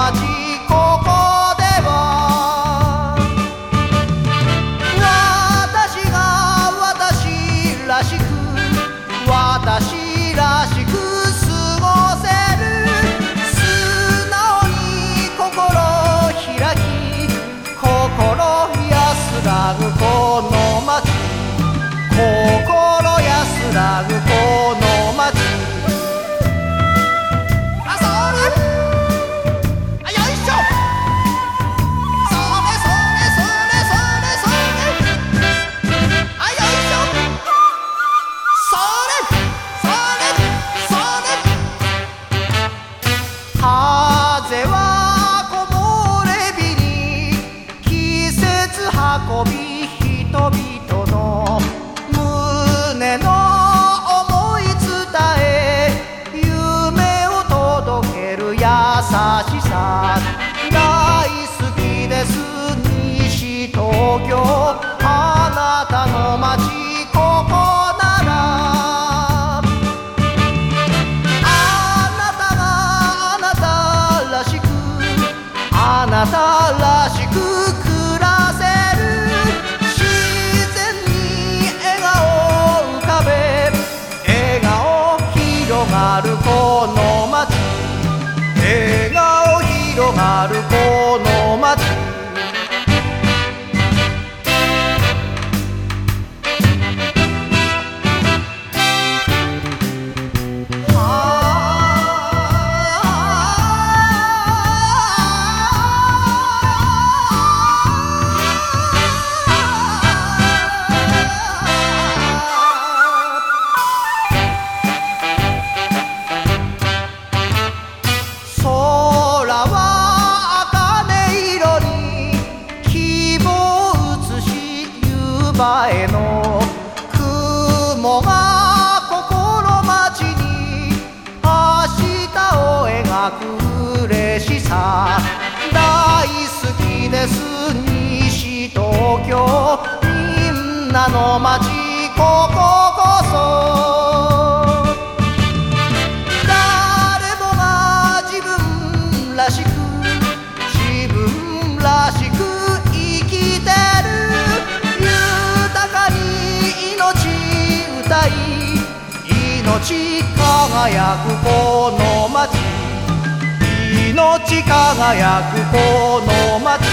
町ここでは私が私らしく私らしく過ごせる素直に心開き心安らぐこの街心安らぐこの街風は木漏れ日に季節運び人々の胸の思い伝え夢を届ける優しさ大好きです西東京あなたの街ここならあなたらしく暮らせる自然に笑顔浮かべ笑顔広がるこの街笑顔広がるこの街前の雲が心待ちに明日を描く嬉しさ大好きです西東京みんなの街こここそ誰もが自分らしく自分らしく生きてる歌い命輝くこの街命輝くこの街